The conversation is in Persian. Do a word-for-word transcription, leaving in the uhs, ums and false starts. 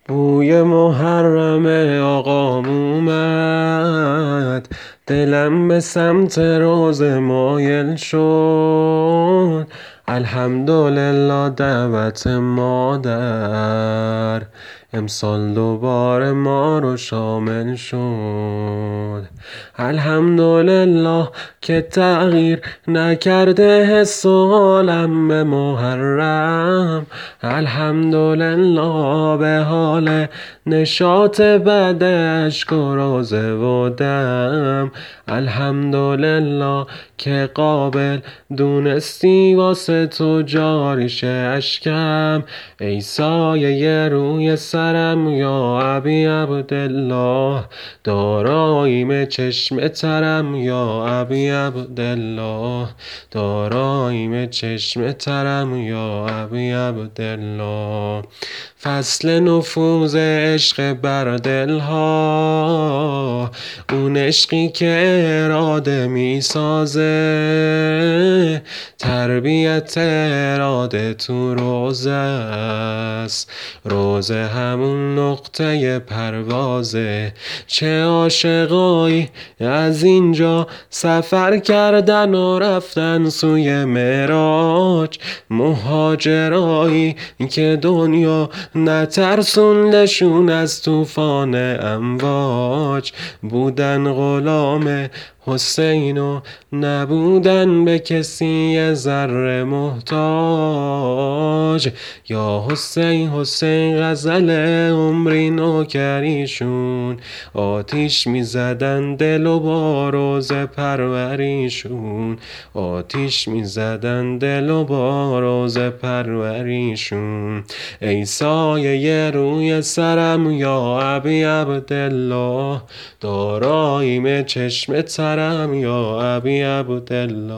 بوی محرم آقام اومد، دلم به سمت روزه مایل شد. الحمدلله دعوت مادر امسال دوباره ما رو شامل شد. الحمدلله که تغییر نکرده حس و حالم به محرم. الحمدلله به حال نشاط بد اشک و روزه و دم. الحمدلله که قابل دونستی واسه تو جاری شه اشکم. ای سایه روی سرم یا ابی عبدالله، داراییم چشم ترم یا ابی عبدالله، داراییم چشم ترم یا ابی عبدالله. فصل نفوذ عشق بر دلها، اون عشقی که اراده می سازه. تربیت اراده تو روزه است، روزه همون نقطه پروازه. چه عاشقایی از اینجا سفر کردن و رفتن سوی معراج، مهاجرایی که دنیا نترسوندشون از طوفان امواج. بودن غلام حسین و نبودن به کسی یه ذره محتاج. یا حسین حسین غزل عمری نوکریشون، آتیش میزدن دل و با روزه پروریشون، آتیش میزدن دل و با روزه پروریشون. ای سایه روی سرم یا ابی عبدالله، داراییم چشم ترم یا ابی عبدالله.